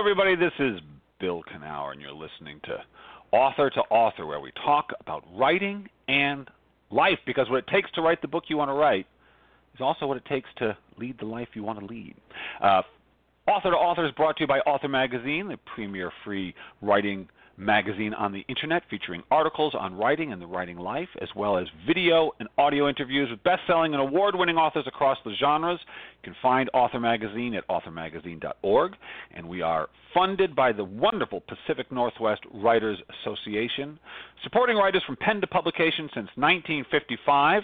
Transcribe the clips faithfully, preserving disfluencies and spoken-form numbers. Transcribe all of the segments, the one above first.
everybody. This is Bill Kenower, and you're listening to Author to Author, where we talk about writing and life, because what it takes to write the book you want to write is also what it takes to lead the life you want to lead. Uh, Author to Author is brought to you by Author Magazine, the premier free writing magazine on the internet, featuring articles on writing and the writing life, as well as video and audio interviews with best-selling and award-winning authors across the genres. You can find Author Magazine at author magazine dot org, and we are funded by the wonderful Pacific Northwest Writers Association, supporting writers from pen to publication since nineteen fifty-five.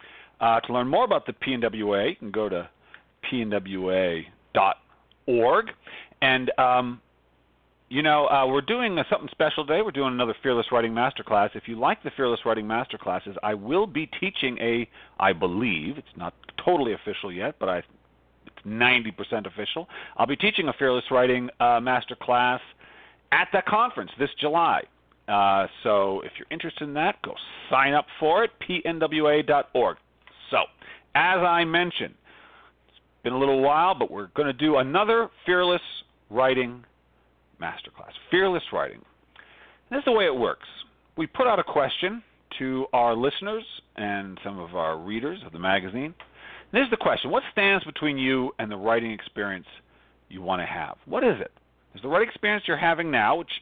Uh, to learn more about the P N W A, you can go to P N W A dot org, and um, You know, uh, we're doing uh, something special today. We're doing another Fearless Writing Masterclass. If you like the Fearless Writing Masterclasses, I will be teaching a, I believe, it's not totally official yet, but I, it's ninety percent official. I'll be teaching a Fearless Writing uh, Masterclass at that conference this July. Uh, so if you're interested in that, go sign up for it, P N W A dot org. So, as I mentioned, it's been a little while, but we're going to do another Fearless Writing Masterclass. Fearless Writing. This is the way it works. We put out a question to our listeners and some of our readers of the magazine. And this is the question: what stands between you and the writing experience you want to have? What is it? Is the writing experience you're having now, which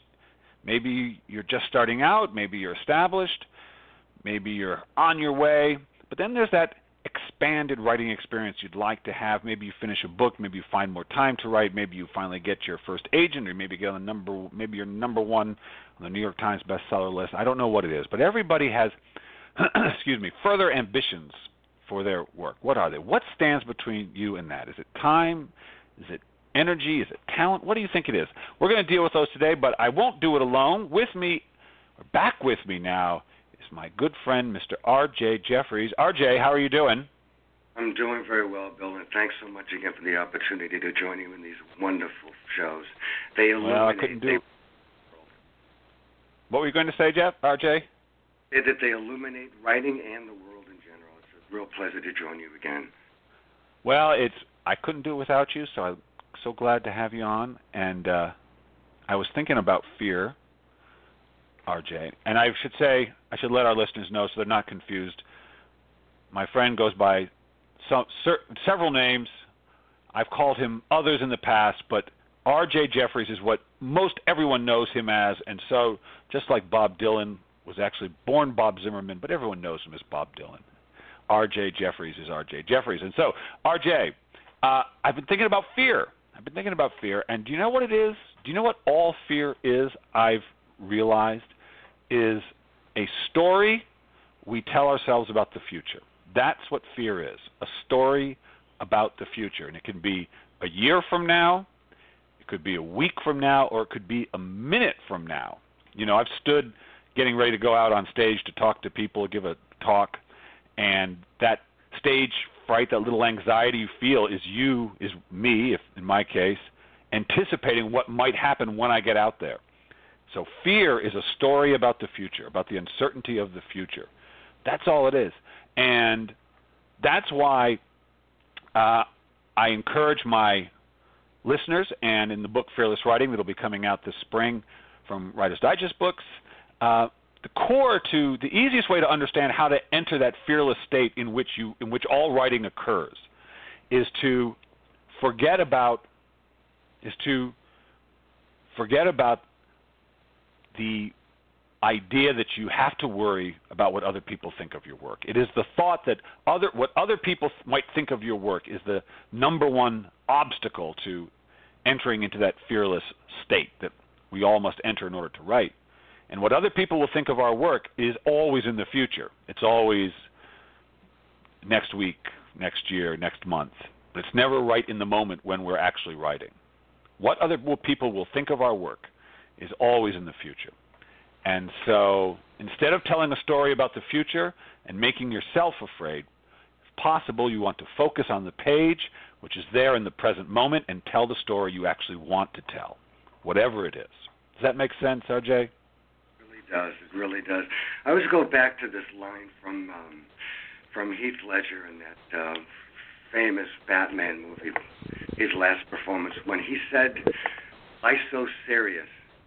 maybe you're just starting out, maybe you're established, maybe you're on your way, but then there's that expanded writing experience you'd like to have. Maybe you finish a book, maybe you find more time to write, maybe you finally get your first agent, or maybe get on the number, maybe you're number one on the New York Times bestseller list. I don't know what it is, but everybody has, excuse me, further ambitions for their work. What are they? What stands between you and that? Is it time? Is it energy? Is it talent? What do you think it is? We're going to deal with those today, but I won't do it alone. With me, or back with me now, is my good friend, Mister R J Jeffries. R J, how are you doing? I'm doing very well, Bill, and thanks so much again for the opportunity to join you in these wonderful shows. They illuminate. Well, I couldn't do. What were you going to say, Jeff? R J? Say that they illuminate writing and the world in general. It's a real pleasure to join you again. Well, it's I couldn't do it without you, so I'm so glad to have you on. And uh, I was thinking about fear, R J, and I should say, I should let our listeners know so they're not confused. My friend goes by some, cer- several names. I've called him others in the past, but R J Jeffries is what most everyone knows him as, and so just like Bob Dylan was actually born Bob Zimmerman, but everyone knows him as Bob Dylan. R J Jeffries is R J Jeffries. And so, R J, uh, I've been thinking about fear. I've been thinking about fear, and do you know what it is? Do you know what all fear is? I've realized is a story we tell ourselves about the future. That's what fear is, a story about the future. And it can be a year from now, it could be a week from now, or it could be a minute from now. You know, I've stood getting ready to go out on stage to talk to people, give a talk, and that stage fright, that little anxiety you feel is you, is me, if in my case, anticipating what might happen when I get out there. So fear is a story about the future, about the uncertainty of the future. That's all it is. And that's why uh, I encourage my listeners, and in the book Fearless Writing that will be coming out this spring from Writer's Digest Books, uh, the core to the easiest way to understand how to enter that fearless state in which you in which all writing occurs is to forget about is to forget about the idea that you have to worry about what other people think of your work. It is the thought that other what other people might think of your work is the number one obstacle to entering into that fearless state that we all must enter in order to write. And what other people will think of our work is always in the future. It's always next week, next year, next month. But it's never right in the moment when we're actually writing. What other people will think of our work is always in the future. And so instead of telling a story about the future and making yourself afraid, if possible, you want to focus on the page, which is there in the present moment, and tell the story you actually want to tell, whatever it is. Does that make sense, R J? It really does. It really does. I always go back to this line from um, from Heath Ledger in that uh, famous Batman movie, his last performance, when he said, why so serious?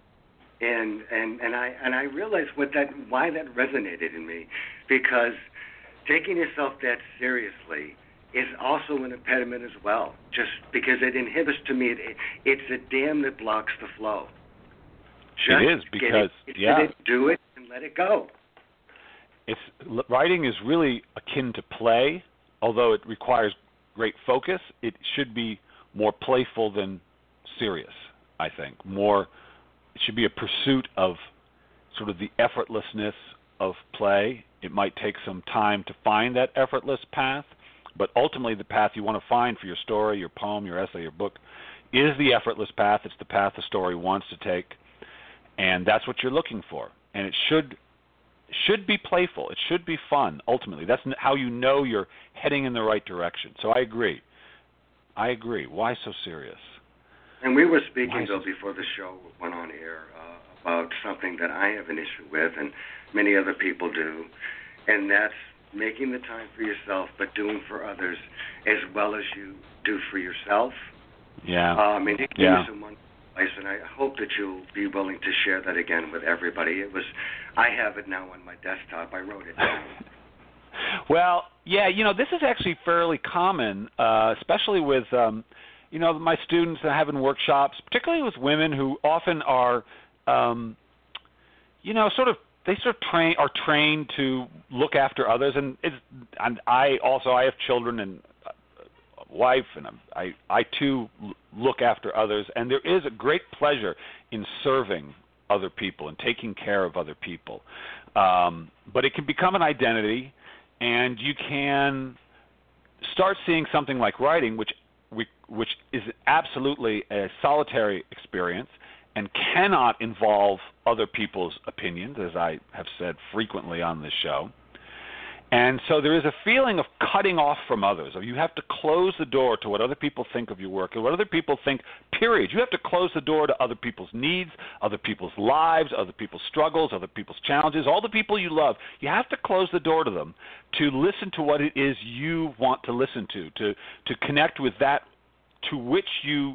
And and and I and I realized what that why that resonated in me, because taking yourself that seriously is also an impediment as well. Just because it inhibits, to me, it, it, it's a dam that blocks the flow. Just it is because it, yeah, it, do it and let it go. It's writing is really akin to play, although it requires great focus. It should be more playful than serious, I think. More, it should be a pursuit of sort of the effortlessness of play. It might take some time to find that effortless path, but ultimately the path you want to find for your story, your poem, your essay, your book is the effortless path. It's the path the story wants to take, and that's what you're looking for. And it should should be playful. It should be fun, ultimately. That's how you know you're heading in the right direction. So I agree. I agree. Why so serious? And we were speaking, Why Bill, so before the show went on air uh, about something that I have an issue with and many other people do, and that's making the time for yourself but doing for others as well as you do for yourself. Yeah. Um, and it gave yeah. me some wonderful advice, and I hope that you'll be willing to share that again with everybody. It was, I have it now on my desktop. I wrote it down. Well, yeah, you know, this is actually fairly common, uh, especially with, um, you know, my students that have in workshops, particularly with women who often are, um, you know, sort of, they sort of train are trained to look after others, and it's, and I also I have children and a wife, and I I too look after others, and there is a great pleasure in serving other people and taking care of other people, um, but it can become an identity. And you can start seeing something like writing, which we, which is absolutely a solitary experience and cannot involve other people's opinions, as I have said frequently on this show. And so there is a feeling of cutting off from others. You have to close the door to what other people think of your work and what other people think, period. You have to close the door to other people's needs, other people's lives, other people's struggles, other people's challenges, all the people you love. You have to close the door to them to listen to what it is you want to listen to, to, to connect with that to which you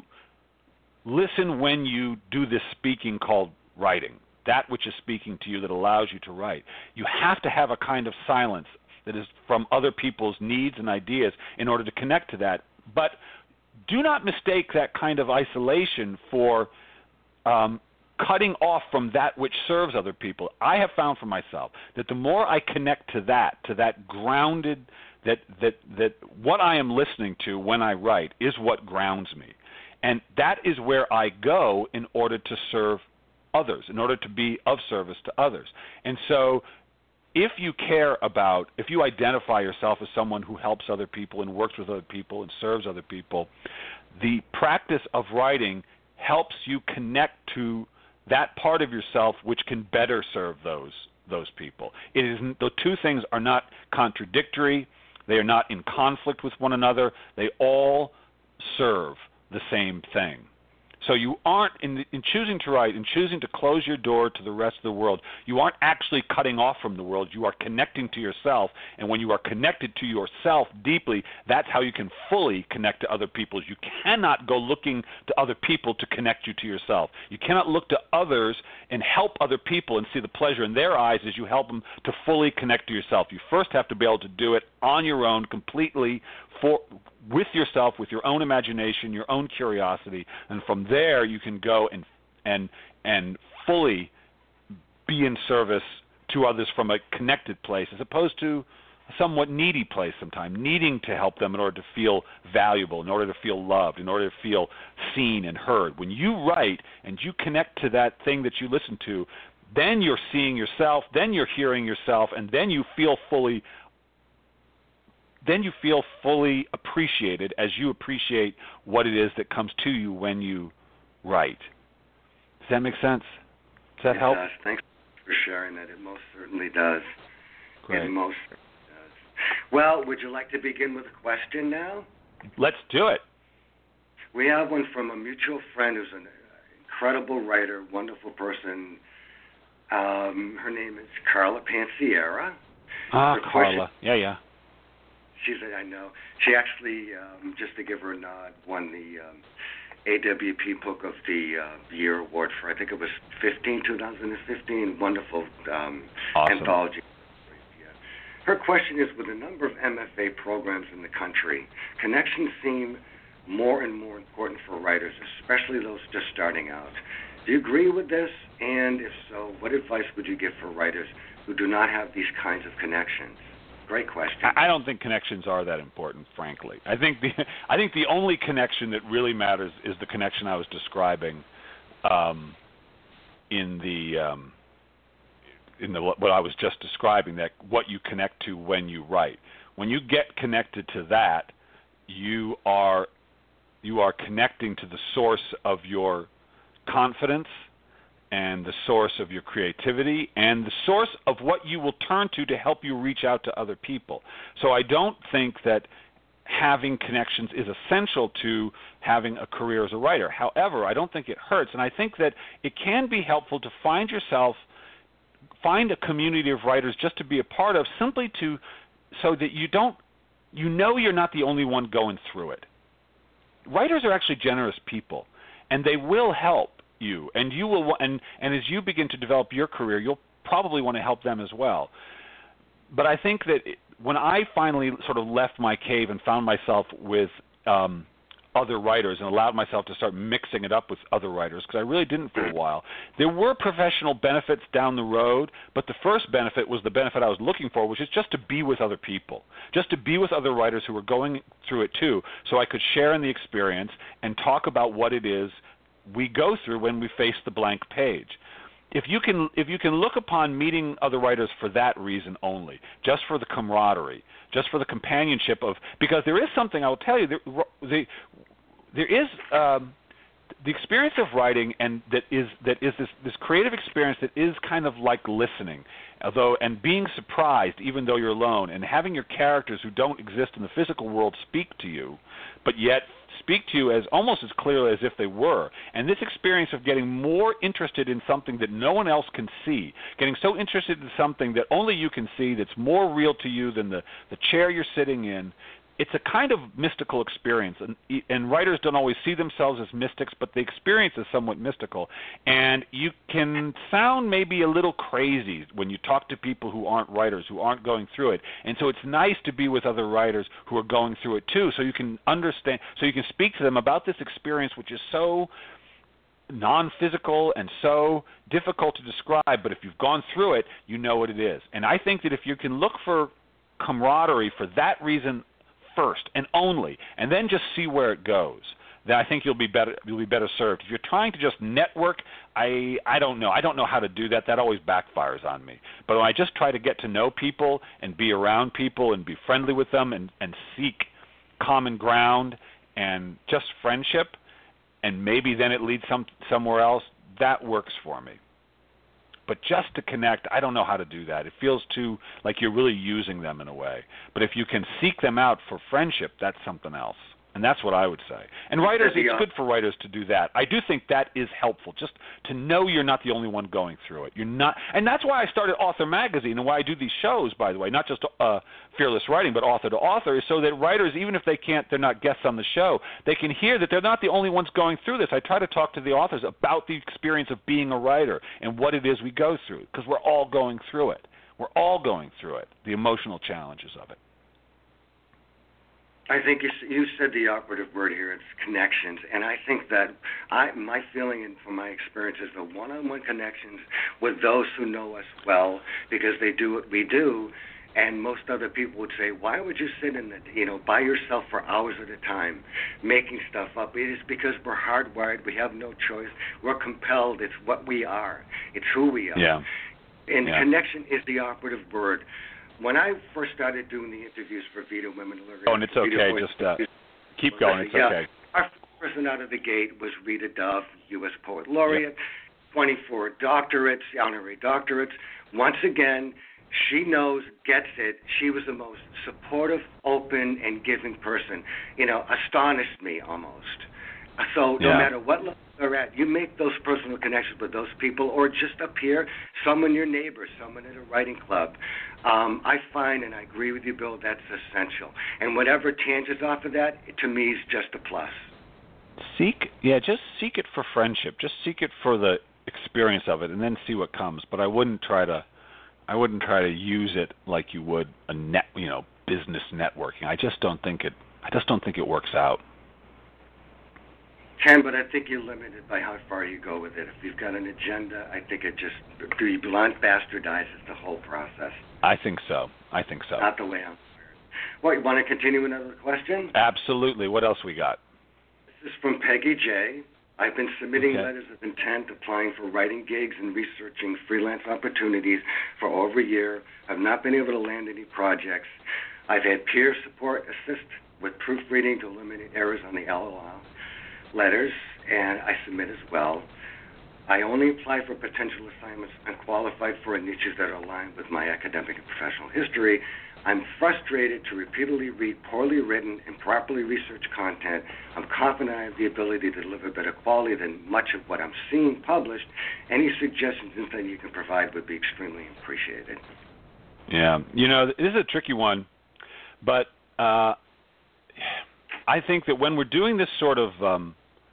listen when you do this speaking called writing, that which is speaking to you that allows you to write. You have to have a kind of silence that is from other people's needs and ideas in order to connect to that. But do not mistake that kind of isolation for um, cutting off from that which serves other people. I have found for myself that the more I connect to that, to that grounded, that that that what I am listening to when I write is what grounds me. And that is where I go in order to serve others, in order to be of service to others. And so if you care about, if you identify yourself as someone who helps other people and works with other people and serves other people, the practice of writing helps you connect to that part of yourself which can better serve those those people. It is, the two things are not contradictory. They are not in conflict with one another. They all serve the same thing. So you aren't, in, in choosing to write, in choosing to close your door to the rest of the world, you aren't actually cutting off from the world. You are connecting to yourself. And when you are connected to yourself deeply, that's how you can fully connect to other people. You cannot go looking to other people to connect you to yourself. You cannot look to others and help other people and see the pleasure in their eyes as you help them to fully connect to yourself. You first have to be able to do it on your own, completely, for with yourself, with your own imagination, your own curiosity, and from there you can go and and and fully be in service to others from a connected place, as opposed to a somewhat needy place sometimes, needing to help them in order to feel valuable, in order to feel loved, in order to feel seen and heard. When you write and you connect to that thing that you listen to, then you're seeing yourself, then you're hearing yourself, and then you feel fully then you feel fully appreciated as you appreciate what it is that comes to you when you write. Does that make sense? Does that it help? Does. Thanks for sharing that. It most certainly does. Great. It most certainly does. Well, would you like to begin with a question now? Let's do it. We have one from a mutual friend who's an incredible writer, wonderful person. Um, her name is Carla Panciera. Ah, her Carla. question, yeah, yeah. She's, I know. She actually, um, just to give her a nod, won the um, A W P Book of the uh, Year award for, I think it was fifteen, twenty fifteen, wonderful um, awesome. anthology. Yeah. Her question is, with a number of M F A programs in the country, connections seem more and more important for writers, especially those just starting out. Do you agree with this? And if so, what advice would you give for writers who do not have these kinds of connections? Great question. I don't think connections are that important, frankly. I think the I think the only connection that really matters is the connection I was describing um, in the um, in the what I was just describing. That what you connect to when you write. When you get connected to that, you are you are connecting to the source of your confidence and the source of your creativity and the source of what you will turn to to help you reach out to other people. So I don't think that having connections is essential to having a career as a writer. However, I don't think it hurts, and I think that it can be helpful to find yourself, find a community of writers just to be a part of, simply to, so that you don't, you know you're not the only one going through it. Writers are actually generous people, and they will help you, and you will, and and as you begin to develop your career, you'll probably want to help them as well. But I think that it, when I finally sort of left my cave and found myself with um, other writers and allowed myself to start mixing it up with other writers, because I really didn't for a while, there were professional benefits down the road, but the first benefit was the benefit I was looking for, which is just to be with other people, just to be with other writers who were going through it too, so I could share in the experience and talk about what it is we go through when we face the blank page. If you can, if you can look upon meeting other writers for that reason only, just for the camaraderie, just for the companionship of, because there is something I will tell you, there, the, there is um, the experience of writing, and that is that is this, this creative experience that is kind of like listening, although and being surprised even though you're alone, and having your characters who don't exist in the physical world speak to you, but yet speak to you as almost as clearly as if they were. And this experience of getting more interested in something that no one else can see, getting so interested in something that only you can see, that's more real to you than the, the chair you're sitting in, it's a kind of mystical experience, and, and writers don't always see themselves as mystics, but the experience is somewhat mystical. And you can sound maybe a little crazy when you talk to people who aren't writers, who aren't going through it. And so it's nice to be with other writers who are going through it too, so you can understand, so you can speak to them about this experience, which is so non-physical and so difficult to describe, but if you've gone through it, you know what it is. And I think that if you can look for camaraderie for that reason first and only, and then just see where it goes, then I think you'll be better. You'll be better served. If you're trying to just network, I I don't know. I don't know how to do that. That always backfires on me. But when I just try to get to know people and be around people and be friendly with them and, and seek common ground and just friendship, and maybe then it leads some somewhere else, that works for me. But just to connect, I don't know how to do that. It feels too like you're really using them in a way. But if you can seek them out for friendship, that's something else. And that's what I would say. And writers, it's good for writers to do that. I do think that is helpful, just to know you're not the only one going through it. You're not, and that's why I started Author Magazine, and why I do these shows, by the way, not just uh, Fearless Writing, but Author to Author, is so that writers, even if they can't, they're not guests on the show, they can hear that they're not the only ones going through this. I try to talk to the authors about the experience of being a writer and what it is we go through, because we're all going through it. We're all going through it, the emotional challenges of it. I think you, you said the operative word here. It's connections, and I think that I, my feeling and from my experience is the one-on-one connections with those who know us well, because they do what we do. And most other people would say, why would you sit in the, you know, by yourself for hours at a time making stuff up? It is because we're hardwired. We have no choice. We're compelled. It's what we are. It's who we are. Yeah. And yeah. connection is the operative word. When I first started doing the interviews for Vita Women Living, oh, and it's okay. Just uh, keep going. It's yeah, okay. Our first person out of the gate was Rita Dove, U S Poet Laureate, yep. twenty-four doctorates, honorary doctorates. Once again, she knows, gets it. She was the most supportive, open, and giving person. You know, astonished me almost. So no yeah. matter what level they're at, you make those personal connections with those people, or just appear, someone your neighbor, someone at a writing club. Um, I find, and I agree with you, Bill, that's essential. And whatever tangents off of that, to me, is just a plus. Seek, yeah, just seek it for friendship. Just seek it for the experience of it, and then see what comes. But I wouldn't try to, I wouldn't try to use it like you would a net, you know, business networking. I just don't think it. I just don't think it works out. Ken, but I think you're limited by how far you go with it. If you've got an agenda, I think it just blunt bastardizes the whole process. I think so. I think so. Not the way I'm. Well, you want to continue another question? Absolutely. What else we got? This is from Peggy J. I've been submitting Okay. letters of intent, applying for writing gigs and researching freelance opportunities for over a year. I've not been able to land any projects. I've had peer support assist with proofreading to eliminate errors on the L O L letters, and I submit as well. I only apply for potential assignments and qualified for niches that are aligned with my academic and professional history. I'm frustrated to repeatedly read poorly written, improperly researched content. I'm confident I have the ability to deliver better quality than much of what I'm seeing published. Any suggestions and insight you can provide would be extremely appreciated. Yeah, you know, this is a tricky one, but uh, I think that when we're doing this sort of, um,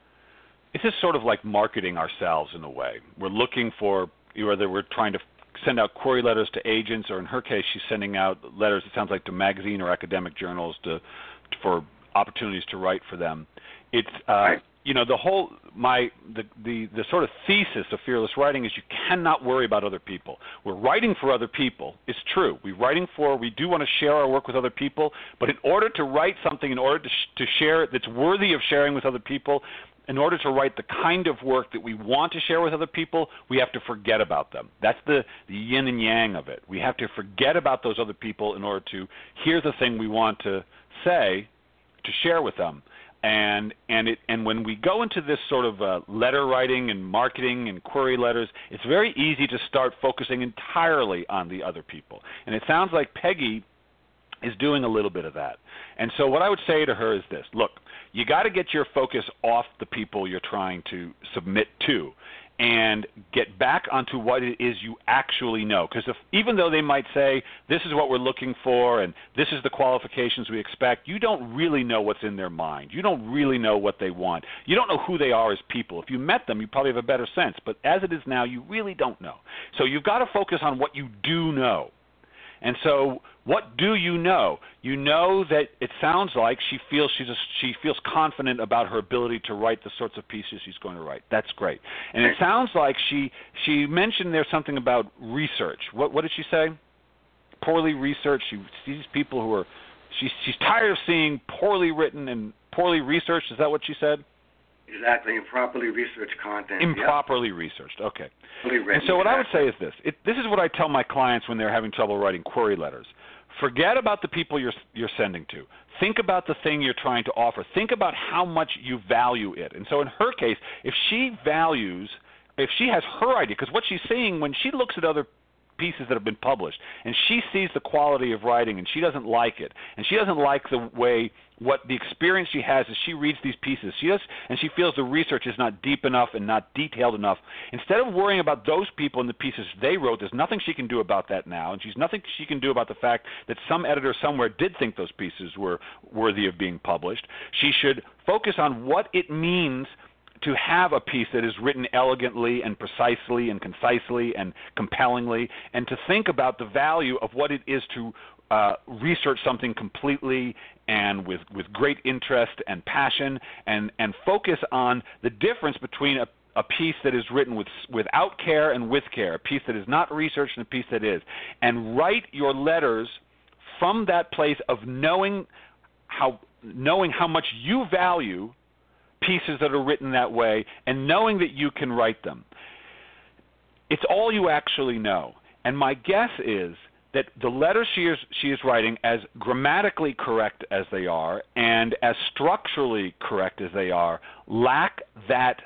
it's just sort of like marketing ourselves in a way. We're looking for, whether we're trying to send out query letters to agents, or in her case, she's sending out letters, it sounds like, to magazine or academic journals to for opportunities to write for them. It's, uh, right. you know, the whole, my, the, the, the sort of thesis of fearless writing is you cannot worry about other people. We're writing for other people. It's true. We're writing for, we do want to share our work with other people, but in order to write something, in order to, sh- to share it that's worthy of sharing with other people, in order to write the kind of work that we want to share with other people, we have to forget about them. That's the, the yin and yang of it. We have to forget about those other people in order to hear the thing we want to say, to share with them. And and it and when we go into this sort of uh, letter writing and marketing and query letters, it's very easy to start focusing entirely on the other people. And it sounds like Peggy is doing a little bit of that. And so what I would say to her is this: look, you got to get your focus off the people you're trying to submit to and get back onto what it is you actually know. Because if, even though they might say, this is what we're looking for and this is the qualifications we expect, you don't really know what's in their mind. You don't really know what they want. You don't know who they are as people. If you met them, you probably have a better sense. But as it is now, you really don't know. So you've got to focus on what you do know. And so what do you know? You know that it sounds like she feels she's a, she feels confident about her ability to write the sorts of pieces she's going to write. That's great. And it sounds like she she mentioned there's something about research. What what did she say? Poorly researched. She sees people who are she's she's tired of seeing poorly written and poorly researched. Is that what she said? Exactly, improperly researched content. Improperly yep. researched, okay. Written, and so what exactly. I would say is this. It, this is what I tell my clients when they're having trouble writing query letters. Forget about the people you're you're sending to. Think about the thing you're trying to offer. Think about how much you value it. And so in her case, if she values, if she has her idea, because what she's seeing when she looks at other pieces that have been published, and she sees the quality of writing, and she doesn't like it, and she doesn't like the way, what the experience she has as she reads these pieces, she does, and she feels the research is not deep enough and not detailed enough. Instead of worrying about those people and the pieces they wrote, there's nothing she can do about that now, and she's nothing she can do about the fact that some editor somewhere did think those pieces were worthy of being published. She should focus on what it means to have a piece that is written elegantly and precisely and concisely and compellingly, and to think about the value of what it is to uh, research something completely and with, with great interest and passion, and, and focus on the difference between a, a piece that is written with, without care and with care, a piece that is not researched and a piece that is. And write your letters from that place of knowing how, knowing how much you value pieces that are written that way, and knowing that you can write them. It's all you actually know. And my guess is that the letters she is, she is writing, as grammatically correct as they are and as structurally correct as they are, lack that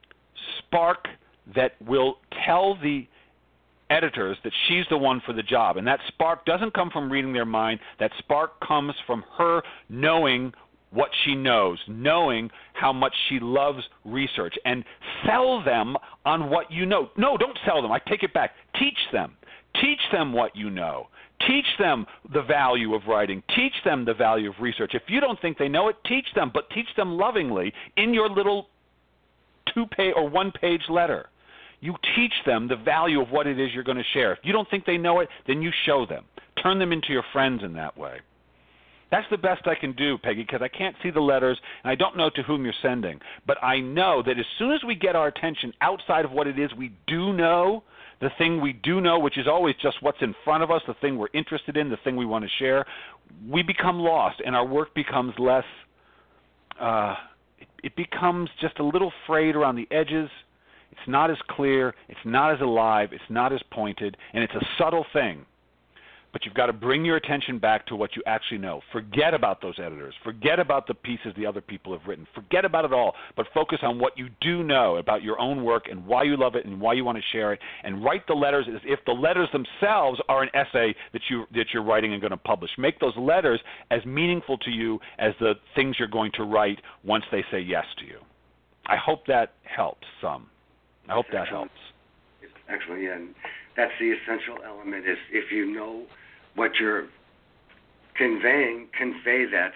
spark that will tell the editors that she's the one for the job. And that spark doesn't come from reading their mind. That spark comes from her knowing what she knows, knowing how much she loves research, and sell them on what you know. No, don't sell them. I take it back. Teach them. Teach them what you know. Teach them the value of writing. Teach them the value of research. If you don't think they know it, teach them, but teach them lovingly in your little two-page or one-page letter. You teach them the value of what it is you're going to share. If you don't think they know it, then you show them. Turn them into your friends in that way. That's the best I can do, Peggy, because I can't see the letters, and I don't know to whom you're sending. But I know that as soon as we get our attention outside of what it is we do know, the thing we do know, which is always just what's in front of us, the thing we're interested in, the thing we want to share, we become lost, and our work becomes less, uh, it, it becomes just a little frayed around the edges. It's not as clear, it's not as alive, it's not as pointed, and it's a subtle thing. But you've got to bring your attention back to what you actually know. Forget about those editors. Forget about the pieces the other people have written. Forget about it all, but focus on what you do know about your own work and why you love it and why you want to share it, and write the letters as if the letters themselves are an essay that, you, that you're writing and going to publish. Make those letters as meaningful to you as the things you're going to write once they say yes to you. I hope that helps some. I hope that helps. Excellent, yeah. And that's the essential element is if you know what you're conveying, convey that.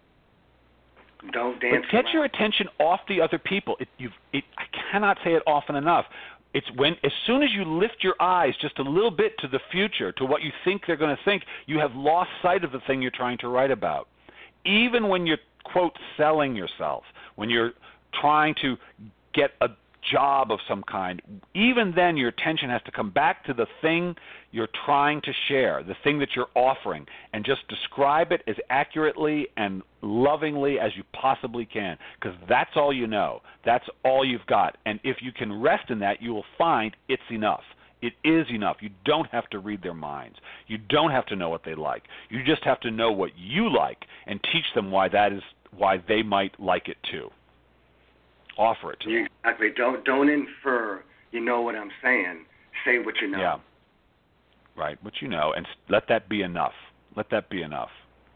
Don't dance But get around. your attention off the other people. It, you've, it, I cannot say it often enough. It's when, as soon as you lift your eyes just a little bit to the future, to what you think they're going to think, you have lost sight of the thing you're trying to write about. Even when you're, quote, selling yourself, when you're trying to get a job of some kind, even then your attention has to come back to the thing you're trying to share, the thing that you're offering, and just describe it as accurately and lovingly as you possibly can, because that's all you know. That's all you've got. And if you can rest in that, you will find it's enough. It is enough. You don't have to read their minds. You don't have to know what they like. You just have to know what you like and teach them why that is, why they might like it too. Offer it to them. Exactly. Don't don't infer. You know what I'm saying. Say what you know. Yeah. Right. What you know, and let that be enough. Let that be enough.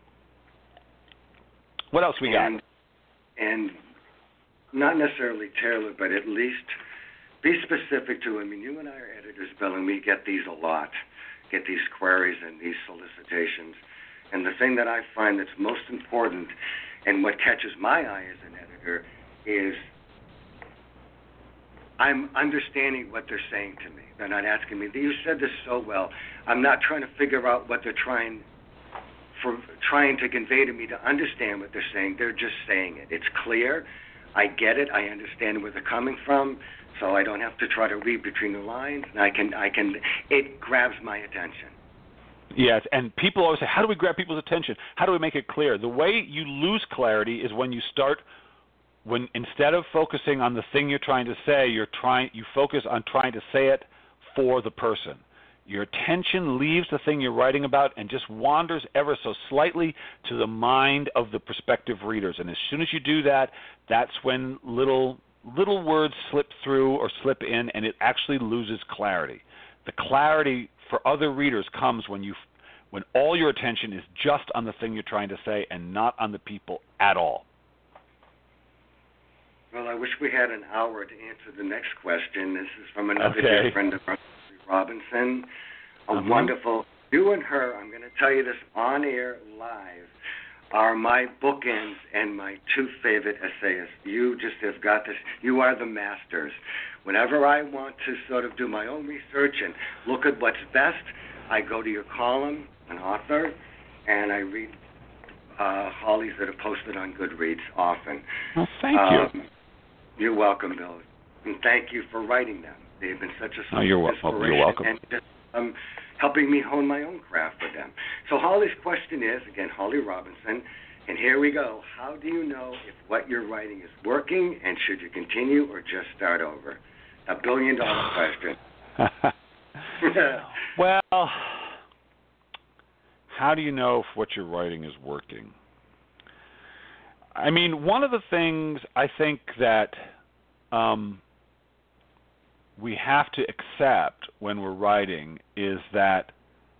What else we and, got? And not necessarily tailor, but at least be specific to. I mean, you and I are editors, Bill, and we get these a lot. Get these queries and these solicitations. And the thing that I find that's most important, and what catches my eye as an editor, is I'm understanding what they're saying to me. They're not asking me, you said this so well. I'm not trying to figure out what they're trying for, trying to convey to me to understand what they're saying. They're just saying it. It's clear. I get it. I understand where they're coming from, so I don't have to try to read between the lines. And I can, I can, it grabs my attention. Yes, and people always say, how do we grab people's attention? How do we make it clear? The way you lose clarity is when you start when instead of focusing on the thing you're trying to say, you're trying you focus on trying to say it for the person. Your attention leaves the thing you're writing about and just wanders ever so slightly to the mind of the prospective readers. And as soon as you do that, that's when little little words slip through or slip in, and it actually loses clarity. The clarity for other readers comes when you when all your attention is just on the thing you're trying to say and not on the people at all. Well, I wish we had an hour to answer the next question. This is from another okay. dear friend of ours, Robinson. A mm-hmm. wonderful, you and her, I'm going to tell you this on air live, are my bookends and my two favorite essayists. You just have got this. You are the masters. Whenever I want to sort of do my own research and look at what's best, I go to your column, an author, and I read uh, Holly's that are posted on Goodreads often. Well, thank um, you. You're welcome, Bill. And thank you for writing them. They've been such a oh, you're inspiration. Oh, you're welcome. And just um, helping me hone my own craft with them. So Holly's question is, again, Holly Robinson, and here we go. How do you know if what you're writing is working, and should you continue or just start over? A billion-dollar question. Well, how do you know if what you're writing is working? I mean, one of the things I think that um, we have to accept when we're writing is that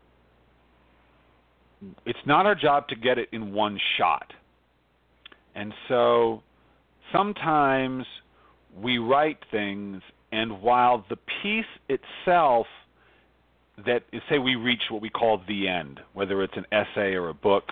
it's not our job to get it in one shot. And so sometimes we write things, and while the piece itself, that say we reach what we call the end, whether it's an essay or a book.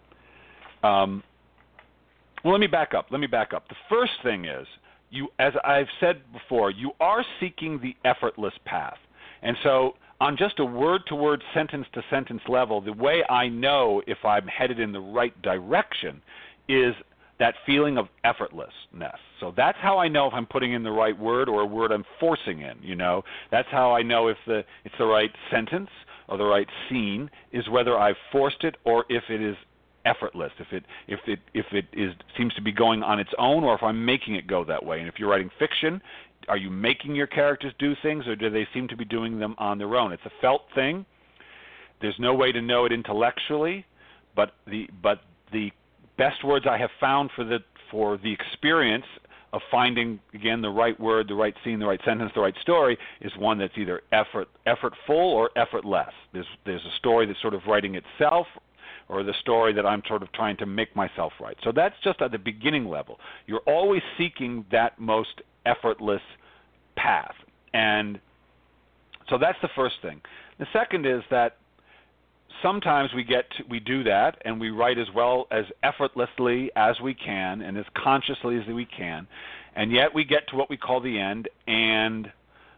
Um, well, let me back up. Let me back up. The first thing is, you, as I've said before, you are seeking the effortless path. And so on just a word-to-word, sentence-to-sentence level, the way I know if I'm headed in the right direction is that feeling of effortlessness. So that's how I know if I'm putting in the right word or a word I'm forcing in, you know. That's how I know if the it's the right sentence or the right scene, is whether I've forced it or if it is effortless, if it if it if it is seems to be going on its own, or if I'm making it go that way. And if you're writing fiction, are you making your characters do things, or do they seem to be doing them on their own? It's a felt thing. There's no way to know it intellectually, but the but the best words I have found for the for the experience of finding, again, the right word, the right scene, the right sentence, the right story, is one that's either effort effortful or effortless. There's there's a story that's sort of writing itself, or the story that I'm sort of trying to make myself write. So that's just at the beginning level. You're always seeking that most effortless path. And so that's the first thing. The second is that sometimes we get to, we do that, and we write as well as effortlessly as we can and as consciously as we can, and yet we get to what we call the end, and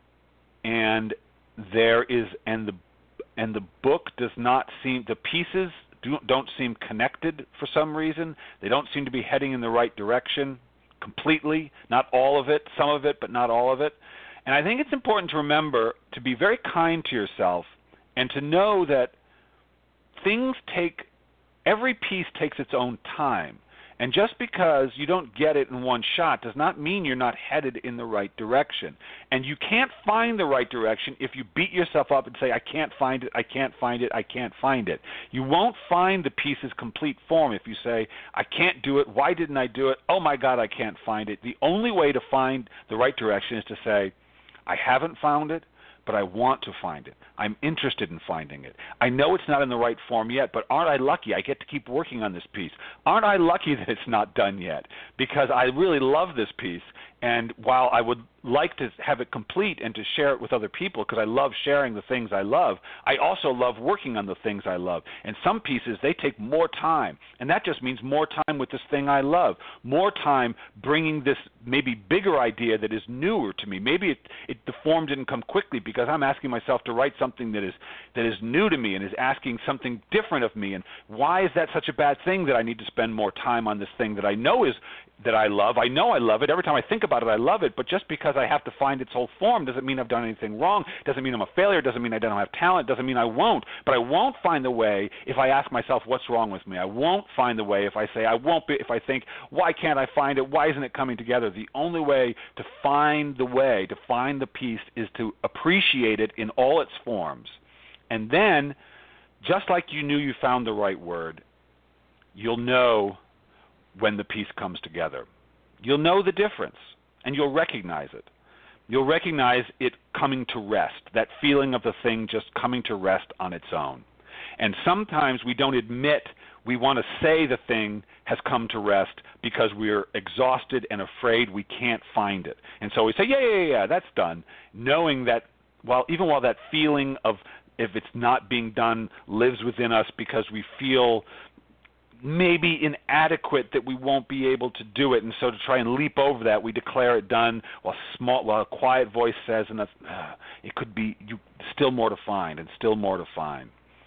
and there is and the and the book does not seem, the pieces do, don't seem connected for some reason. They don't seem to be heading in the right direction completely, not all of it, some of it, but not all of it. And I think it's important to remember to be very kind to yourself and to know that things take, every piece takes its own time. And just because you don't get it in one shot does not mean you're not headed in the right direction. And you can't find the right direction if you beat yourself up and say, I can't find it, I can't find it, I can't find it. You won't find the piece's complete form if you say, I can't do it, why didn't I do it, oh my God, I can't find it. The only way to find the right direction is to say, I haven't found it, but I want to find it. I'm interested in finding it. I know it's not in the right form yet, but aren't I lucky I get to keep working on this piece? Aren't I lucky that it's not done yet? Because I really love this piece, and while I would like to have it complete and to share it with other people, because I love sharing the things I love, I also love working on the things I love. And some pieces, they take more time, and that just means more time with this thing I love, more time bringing this maybe bigger idea that is newer to me. Maybe it, it the form didn't come quickly because I'm asking myself to write something that is that is new to me and is asking something different of me. And why is that such a bad thing that I need to spend more time on this thing that I know is that I love? I know I love it. Every time I think about it, I love it. But just because I have to find its whole form doesn't mean I've done anything wrong. Doesn't mean I'm a failure. Doesn't mean I don't have talent. Doesn't mean I won't. But I won't find the way if I ask myself what's wrong with me. I won't find the way if I say I won't be, if I think, why can't I find it? Why isn't it coming together? The only way to find the way, to find the piece, is to appreciate it in all its forms. And then, just like you knew you found the right word, you'll know when the piece comes together. You'll know the difference, and you'll recognize it. You'll recognize it coming to rest, that feeling of the thing just coming to rest on its own. And sometimes we don't admit we want to say the thing has come to rest because we're exhausted and afraid we can't find it. And so we say, yeah, yeah, yeah, yeah, that's done, knowing that while even while that feeling of if it's not being done lives within us because we feel maybe inadequate that we won't be able to do it, and so to try and leap over that, we declare it done while small, while a quiet voice says, and that's, uh, it could be you, still more to find and still more to find.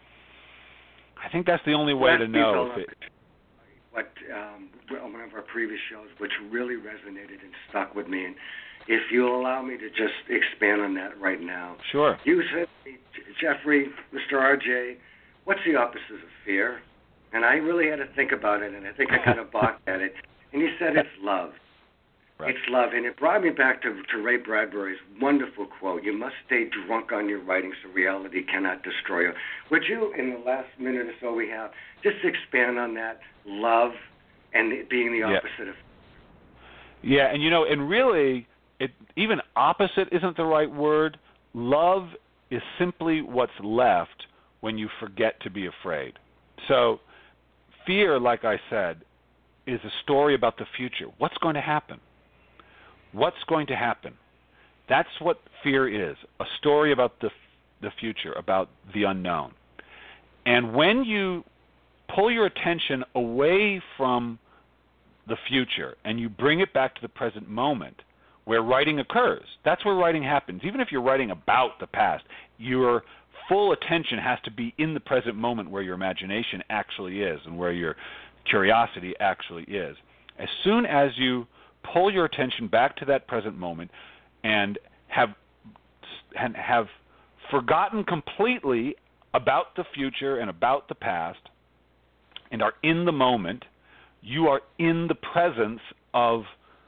I think that's the only way Last to know if it. What um, one of our previous shows, which really resonated and stuck with me, and if you'll allow me to just expand on that right now. Sure. You said, Jeffrey, Mister R J, what's the opposite of fear? And I really had to think about it, and I think I kind of balked at it. And he said it's love. Right. It's love. And it brought me back to, to Ray Bradbury's wonderful quote, you must stay drunk on your writing so reality cannot destroy you. Would you, in the last minute or so we have, just expand on that love and it being the opposite yeah. of Yeah, and you know, and really, it, even opposite isn't the right word. Love is simply what's left when you forget to be afraid. So fear, like I said, is a story about the future. What's going to happen? What's going to happen? That's what fear is, a story about the the future, about the unknown. And when you pull your attention away from the future and you bring it back to the present moment where writing occurs, that's where writing happens. Even if you're writing about the past, your full attention has to be in the present moment where your imagination actually is and where your curiosity actually is. As soon as you pull your attention back to that present moment and have and have forgotten completely about the future and about the past and are in the moment, you are in the presence of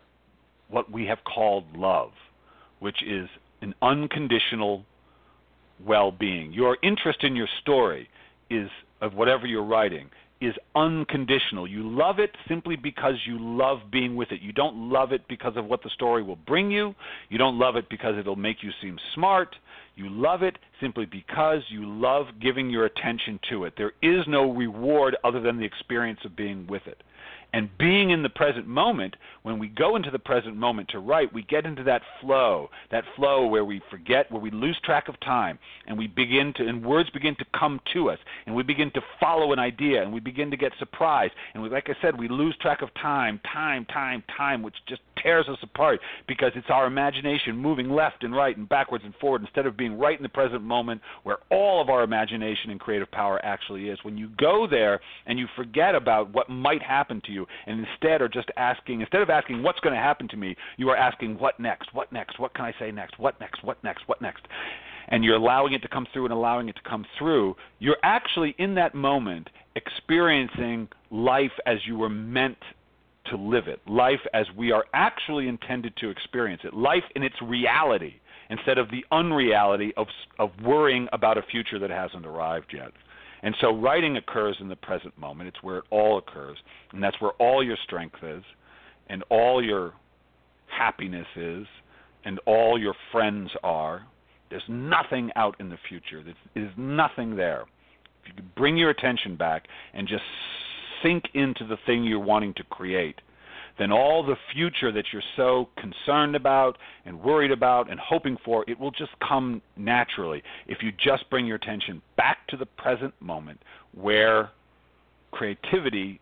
what we have called love, which is an unconditional well-being. Your interest in your story is of whatever you're writing is unconditional. You love it simply because you love being with it. You don't love it because of what the story will bring you. You don't love it because it'll make you seem smart. You love it simply because you love giving your attention to it. There is no reward other than the experience of being with it. And being in the present moment, when we go into the present moment to write, we get into that flow, that flow where we forget, where we lose track of time, and we begin to, and words begin to come to us, and we begin to follow an idea, and we begin to get surprised. And we, like I said, we lose track of time, time, time, time, which just tears us apart because it's our imagination moving left and right and backwards and forward instead of being right in the present moment where all of our imagination and creative power actually is. When you go there and you forget about what might happen to you, and instead are just asking, instead of asking what's going to happen to me, you are asking what next, what next, what can I say next, what next, what next, what next, and you're allowing it to come through and allowing it to come through, you're actually in that moment experiencing life as you were meant to live it, life as we are actually intended to experience it, life in its reality instead of the unreality of, of worrying about a future that hasn't arrived yet. And so writing occurs in the present moment. It's where it all occurs, and that's where all your strength is, and all your happiness is, and all your friends are. There's nothing out in the future. There's nothing there. If you could bring your attention back and just sink into the thing you're wanting to create, then all the future that you're so concerned about and worried about and hoping for, it will just come naturally if you just bring your attention back to the present moment where creativity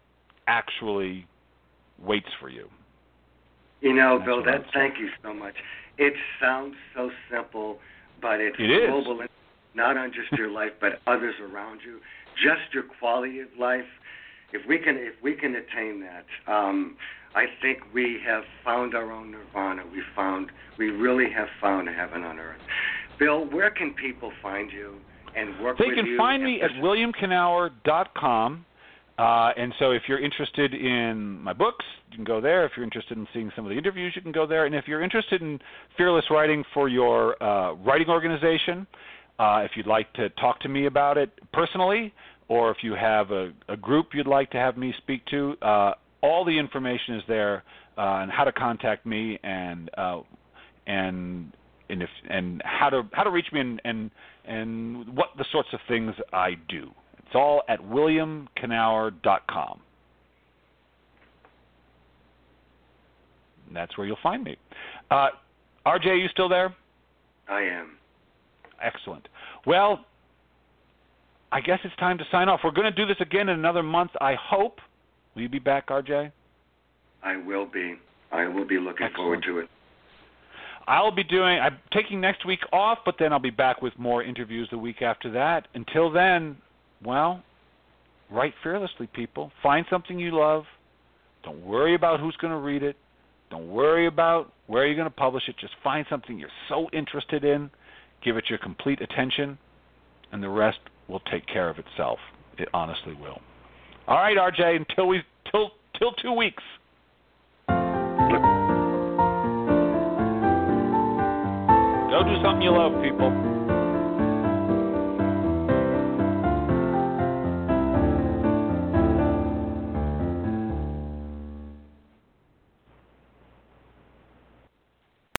actually waits for you. You know, Bill, that thank you so much. It sounds so simple, but it's it global, is. Not on just your life, but others around you, just your quality of life. If we can, if we can attain that, um, I think we have found our own nirvana. We found, we really have found heaven on earth. Bill, where can people find you and work they with you? They can find me at william knauer dot com. Uh, and so if you're interested in my books, you can go there. If you're interested in seeing some of the interviews, you can go there. And if you're interested in fearless writing for your uh, writing organization, uh, if you'd like to talk to me about it personally, or if you have a, a group you'd like to have me speak to, uh, all the information is there uh, on how to contact me and uh, and and if and how to how to reach me and, and and what the sorts of things I do. It's all at william knauer dot com. And that's where you'll find me. Uh, R J, are you still there? I am. Excellent. Well, I guess it's time to sign off. We're going to do this again in another month, I hope. Will you be back, R J? I will be. I will be looking Excellent. forward to it. I'll be doing, I'm taking next week off, but then I'll be back with more interviews the week after that. Until then, well, write fearlessly, people. Find something you love. Don't worry about who's going to read it. Don't worry about where you're going to publish it. Just find something you're so interested in. Give it your complete attention, and the rest will take care of itself. It honestly will. All right, R J, until we till till two weeks. Go do something you love, people.